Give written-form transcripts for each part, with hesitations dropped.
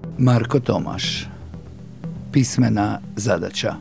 Marko Tomaš. Pismena zadaća.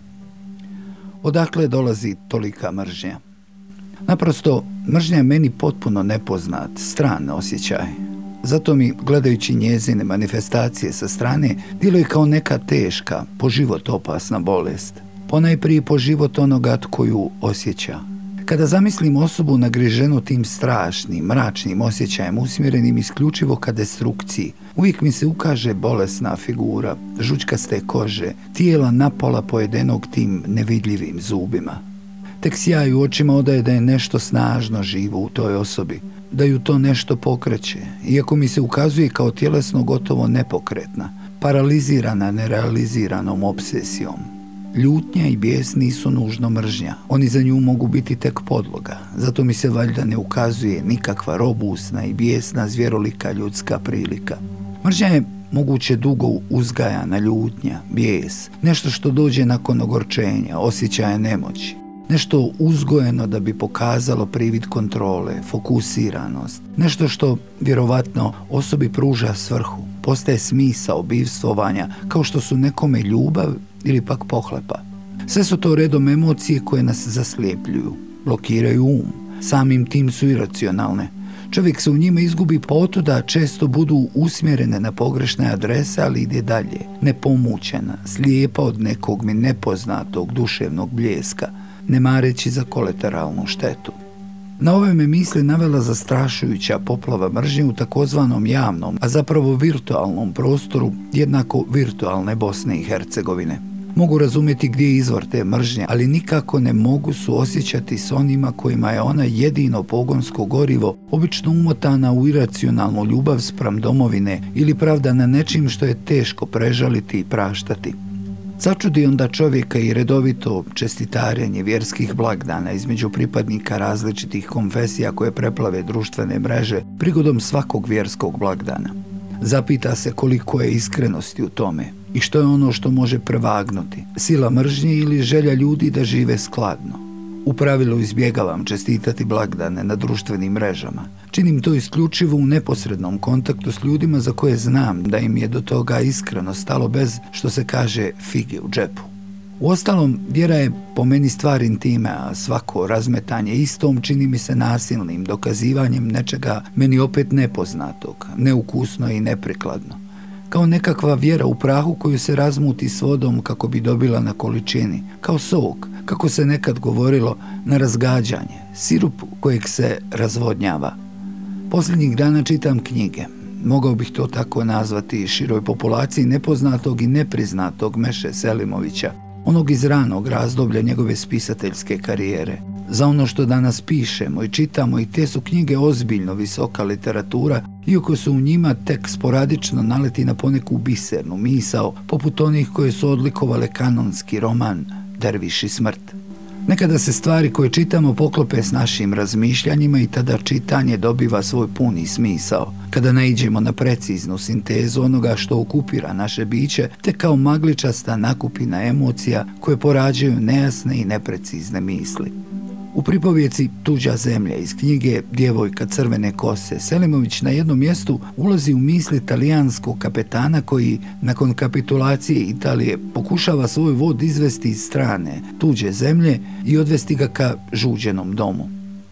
Odakle dolazi tolika mržnja? Naprosto, mržnja je meni potpuno nepoznat, stran osjećaj. Zato mi, gledajući njezine manifestacije sa strane, djeluje kao neka teška, po život opasna bolest. Ponajprije po život onoga tko ju osjeća. Kada zamislim osobu nagriženu tim strašnim, mračnim osjećajem usmjerenim isključivo ka destrukciji, uvijek mi se ukaže bolesna figura, žučkaste kože, tijela napola pojedenog tim nevidljivim zubima. Tek sjaj u očima odaje da je nešto snažno živo u toj osobi, da ju to nešto pokreće, iako mi se ukazuje kao tjelesno gotovo nepokretna, paralizirana nerealiziranom obsesijom. Ljutnja i bijes nisu nužno mržnja, oni za nju mogu biti tek podloga, zato mi se valjda ne ukazuje nikakva robusna i bijesna zvjerolika ljudska prilika. Mržnja je moguće dugo uzgajana ljutnja, bijes, nešto što dođe nakon ogorčenja, osjećaja nemoći. Nešto uzgojeno da bi pokazalo privid kontrole, fokusiranost. Nešto što, vjerovatno, osobi pruža svrhu, postaje smisao bivstvovanja, kao što su nekome ljubav ili pak pohlepa. Sve su to redom emocije koje nas zaslijepljuju, blokiraju um, samim tim su iracionalne. Čovjek se u njima izgubi potuda, često budu usmjerene na pogrešne adrese, ali ide dalje, nepomućena, slijepa od nekog mi nepoznatog duševnog bljeska, ne mareći za kolateralnu štetu. Na ove me misli navela zastrašujuća poplava mržnje u takozvanom javnom, a zapravo virtualnom prostoru, jednako virtualne Bosne i Hercegovine. Mogu razumjeti gdje je izvor te mržnje, ali nikako ne mogu suosjećati s onima kojima je ona jedino pogonsko gorivo, obično umotana u iracionalnu ljubav spram domovine ili pravda na nečim što je teško prežaliti i praštati. Začudi onda čovjeka i redovito čestitarenje vjerskih blagdana između pripadnika različitih konfesija koje preplave društvene mreže prigodom svakog vjerskog blagdana. Zapita se koliko je iskrenosti u tome i što je ono što može prevagnuti, sila mržnje ili želja ljudi da žive skladno. U pravilu izbjegavam čestitati blagdane na društvenim mrežama. Činim to isključivo u neposrednom kontaktu s ljudima za koje znam da im je do toga iskreno stalo bez, što se kaže, fige u džepu. Uostalom, vjera je po meni stvar intime, a svako razmetanje istom čini mi se nasilnim dokazivanjem nečega meni opet nepoznatog, neukusno i neprikladno. Kao nekakva vjera u prahu koju se razmuti s vodom kako bi dobila na količini, kao sok, kako se nekad govorilo, na razgađanje, sirup kojeg se razvodnjava. Posljednjih dana čitam knjige. Mogao bih to tako nazvati široj populaciji nepoznatog i nepriznatog Meše Selimovića, onog iz ranog razdoblja njegove spisateljske karijere. Za ono što danas pišemo i čitamo i te su knjige ozbiljno visoka literatura, iako su u njima tek sporadično naleti na poneku bisernu misao, poput onih koje su odlikovale kanonski roman Derviš i smrt. Nekada se stvari koje čitamo poklope s našim razmišljanjima i tada čitanje dobiva svoj puni smisao. Kada naiđemo na preciznu sintezu onoga što okupira naše biće, te kao magličasta nakupina emocija koje porađaju nejasne i neprecizne misli. U pripovjeci Tuđa zemlja iz knjige Djevojka crvene kose, Selimović na jednom mjestu ulazi u misli talijanskog kapetana koji, nakon kapitulacije Italije, pokušava svoj vod izvesti iz strane tuđe zemlje i odvesti ga ka žuđenom domu.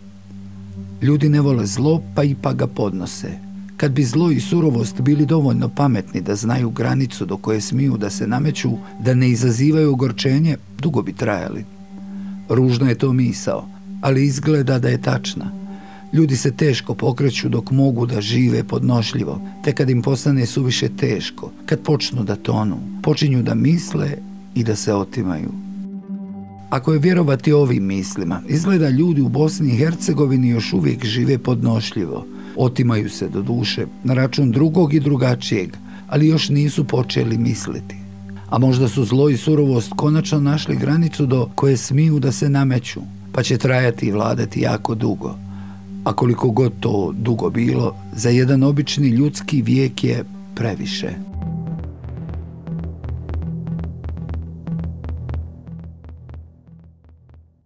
Ljudi ne vole zlo, pa ipak ga podnose. Kad bi zlo i surovost bili dovoljno pametni da znaju granicu do koje smiju da se nameću, da ne izazivaju ogorčenje, dugo bi trajali. Ružna je to misao, ali izgleda da je tačna. Ljudi se teško pokreću dok mogu da žive podnošljivo, te kad im postane suviše teško, kad počnu da tonu, počinju da misle i da se otimaju. Ako je vjerovati ovim mislima, izgleda ljudi u Bosni i Hercegovini još uvijek žive podnošljivo. Otimaju se do duše na račun drugog i drugačijeg, ali još nisu počeli misliti. A možda su zlo i surovost konačno našli granicu do koje smiju da se nameću, pa će trajati i vladati jako dugo. A koliko god to dugo bilo, za jedan obični ljudski vijek je previše.